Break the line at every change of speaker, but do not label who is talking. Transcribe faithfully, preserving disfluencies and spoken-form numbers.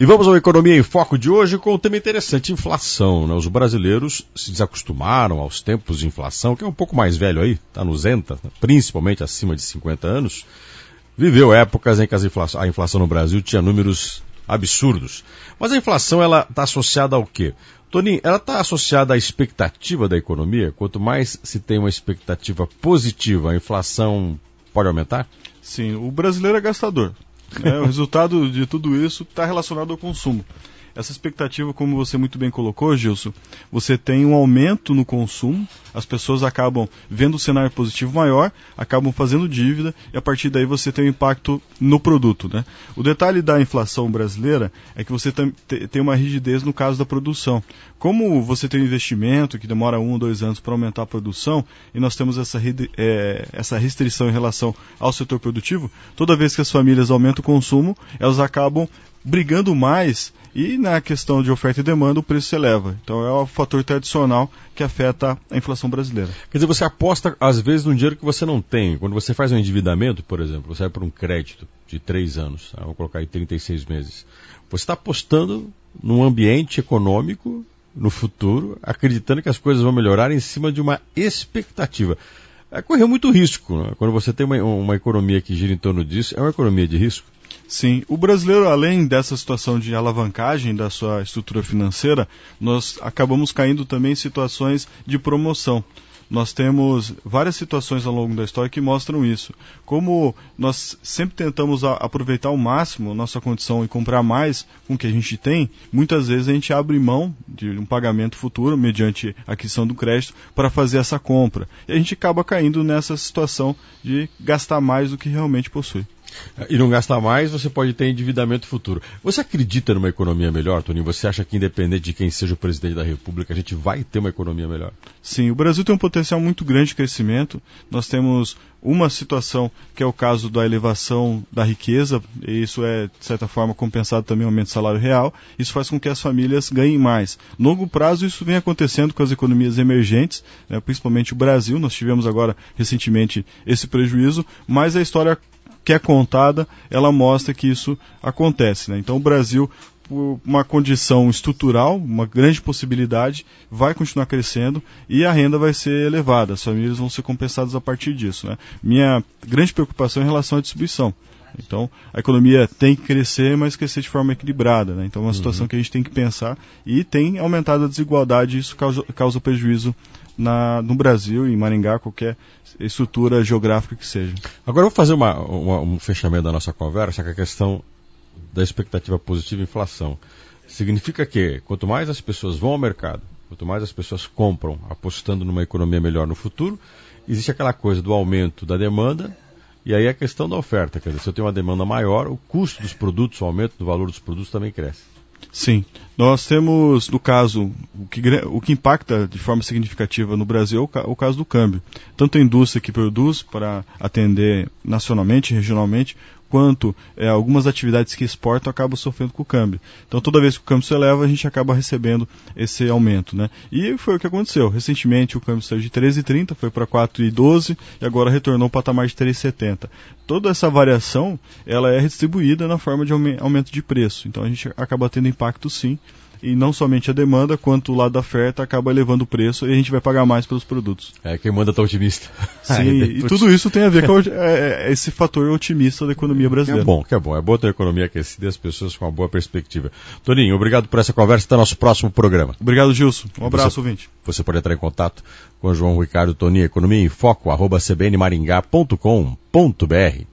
E vamos ao Economia em Foco de hoje com um tema interessante, inflação. Né? Os brasileiros se desacostumaram aos tempos de inflação, que é um pouco mais velho aí, está nos enta, principalmente acima de cinquenta anos. Viveu épocas em que as infla... a inflação no Brasil tinha números absurdos. Mas a inflação ela está associada ao quê? Toninho, ela está associada à expectativa da economia? Quanto mais se tem uma expectativa positiva, a inflação pode aumentar?
Sim, o brasileiro é gastador. Né? O resultado de tudo isso está relacionado ao consumo. Essa expectativa, como você muito bem colocou, Gilson, você tem um aumento no consumo, as pessoas acabam vendo o cenário positivo maior, acabam fazendo dívida e a partir daí você tem um impacto no produto. Né? O detalhe da inflação brasileira é que você tem uma rigidez no caso da produção. Como você tem um investimento que demora um ou dois anos para aumentar a produção e nós temos essa, é, essa restrição em relação ao setor produtivo, toda vez que as famílias aumentam o consumo, elas acabam brigando mais e na questão de oferta e demanda o preço se eleva. Então é o fator tradicional que afeta a inflação brasileira.
Quer dizer, você aposta às vezes num dinheiro que você não tem. Quando você faz um endividamento, por exemplo, você vai para um crédito de três anos, tá? Vou colocar aí trinta e seis meses. Você está apostando num ambiente econômico no futuro, acreditando que as coisas vão melhorar em cima de uma expectativa. É correr muito risco. Né? Quando você tem uma, uma economia que gira em torno disso, é uma economia de risco.
Sim, o brasileiro, além dessa situação de alavancagem da sua estrutura financeira, nós acabamos caindo também em situações de promoção. Nós temos várias situações ao longo da história que mostram isso. Como nós sempre tentamos a, aproveitar ao máximo nossa condição e comprar mais com o que a gente tem, muitas vezes a gente abre mão de um pagamento futuro, mediante a aquisição do crédito, para fazer essa compra. E a gente acaba caindo nessa situação de gastar mais do que realmente possui.
E não gastar mais, você pode ter endividamento futuro. Você acredita numa economia melhor, Toninho? Você acha que independente de quem seja o presidente da República, a gente vai ter uma economia melhor?
Sim, o Brasil tem um potencial muito grande de crescimento. Nós temos uma situação que é o caso da elevação da riqueza, e isso é, de certa forma, compensado também o aumento do salário real. Isso faz com que as famílias ganhem mais. No longo prazo, isso vem acontecendo com as economias emergentes, né, principalmente o Brasil. Nós tivemos agora, recentemente, esse prejuízo, mas a história que é contada, ela mostra que isso acontece. Né? Então o Brasil, por uma condição estrutural, uma grande possibilidade, vai continuar crescendo e a renda vai ser elevada, as famílias vão ser compensadas a partir disso. Né? Minha grande preocupação é em relação à distribuição. Então, a economia tem que crescer, mas crescer de forma equilibrada. Né? Então, é uma situação uhum. que a gente tem que pensar e tem aumentado a desigualdade e isso causa, causa prejuízo na, no Brasil, em Maringá, qualquer estrutura geográfica que seja.
Agora, eu vou fazer uma, uma, um fechamento da nossa conversa, que é a questão da expectativa positiva e inflação. Significa que, quanto mais as pessoas vão ao mercado, quanto mais as pessoas compram, apostando numa economia melhor no futuro, existe aquela coisa do aumento da demanda. E aí a questão da oferta, quer dizer, se eu tenho uma demanda maior, o custo dos produtos, o aumento do valor dos produtos também cresce.
Sim, nós temos, no caso, o que, o que impacta de forma significativa no Brasil é o, o caso do câmbio. Tanto a indústria que produz para atender nacionalmente, regionalmente, quanto é, algumas atividades que exportam acabam sofrendo com o câmbio. Então toda vez que o câmbio se eleva, a gente acaba recebendo esse aumento. Né? E foi o que aconteceu. Recentemente o câmbio saiu de treze e trinta, foi para quatro e doze e agora retornou ao patamar de três e setenta. Toda essa variação ela é distribuída na forma de aumento de preço. Então a gente acaba tendo impacto sim. E não somente a demanda, quanto o lado da oferta acaba elevando o preço e a gente vai pagar mais pelos produtos.
É, quem manda está otimista.
Sim, e tudo isso tem a ver com é, é, esse fator otimista da economia brasileira.
Que é bom, que é bom. É bom ter a economia aquecida e as pessoas com uma boa perspectiva. Toninho, obrigado por essa conversa. Até nosso próximo programa.
Obrigado, Gilson. Um abraço,
você,
ouvinte.
Você pode entrar em contato com o João Ricardo Toninho, Economia em Foco, arroba c b n maringá ponto com ponto b r.